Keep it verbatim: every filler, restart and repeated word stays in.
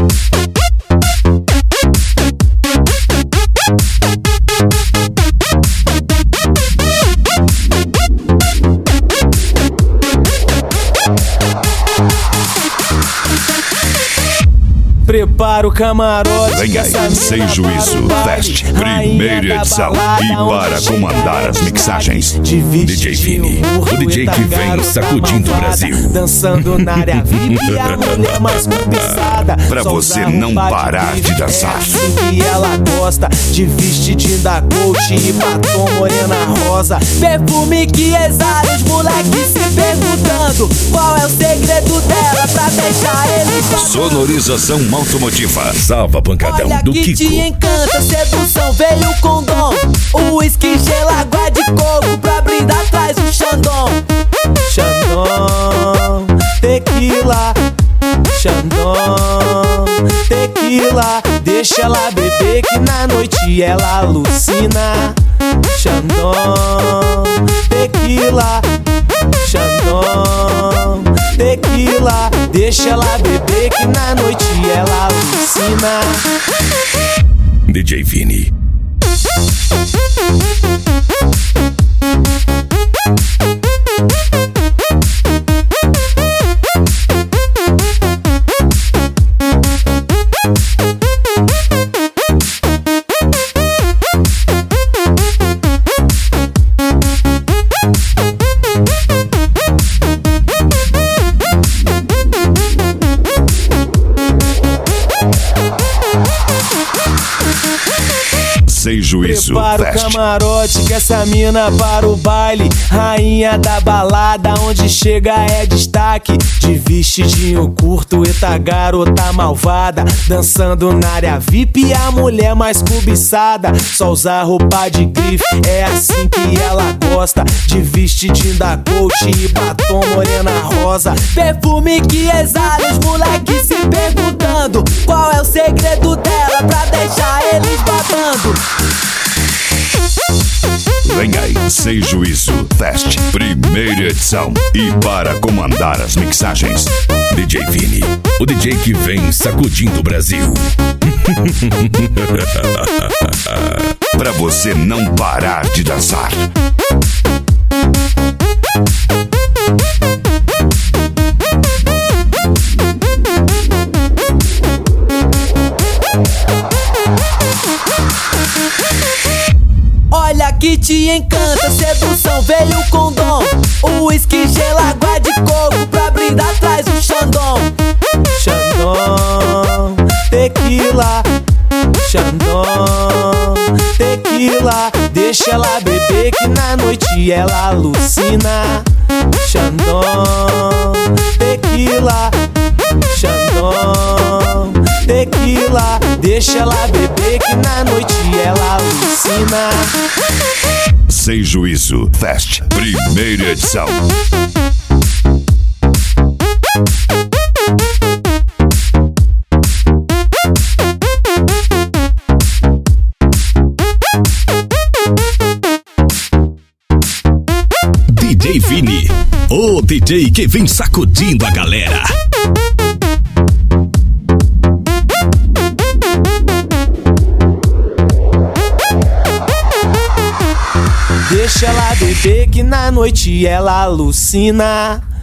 Prepara o camarote. Vem aí, Sem Juízo Fest, primeira edição. E para comandar as mixagens, D J Vini, o D J que vem sacudindo o Brasil. Dançando na área V I P, a mulher mais cobiçada. Pra você não parar de dançar. E ela gosta de vestidinho da Coach e batom morena rosa. Perfume que exala, os moleques se perguntando qual é o segredo dela pra deixar eles babando. Sonorização automotiva. Salva pancadão. Olha do que Kiko. te encanta, sedução veio com dom. O whisky, gelo, água de coco pra brindar traz o Xandão. Xandão, tequila. Xandão, tequila. Deixa ela beber que na noite ela alucina. Xandão, tequila. Xandão, tequila. Deixa ela beber que na noite ela alucina. D J Vini. Sem Juízo Prepara Fest. o camarote que essa mina para o baile. Rainha da balada, onde chega é destaque. De vestidinho curto, eita garota malvada. Dançando na área V I P, a mulher mais cobiçada. Só usar roupa de grife, é assim que ela gosta. De vestidinho da Coach e batom morena rosa. Perfume que exala, os moleques se perguntando qual é o segredo dela pra deixar eles babando. Vem aí, Sem Juízo Fest, primeira edição. E para comandar as mixagens, D J Vini, o D J que vem sacudindo o Brasil. Pra você não parar de dançar. Olha que te encanta, sedução veio com dom. O whisky, gelo, água de coco pra brindar traz o Xandão. Xandão, tequila. Xandão, tequila. Deixa ela beber que na noite ela alucina. Xandão, tequila. Xandão, tequila. Deixa ela beber que na noite ela alucina. Sem Juízo Fest, primeira edição. D J Vini, o D J que vem sacudindo a galera. Deixa ela beber que na noite ela alucina.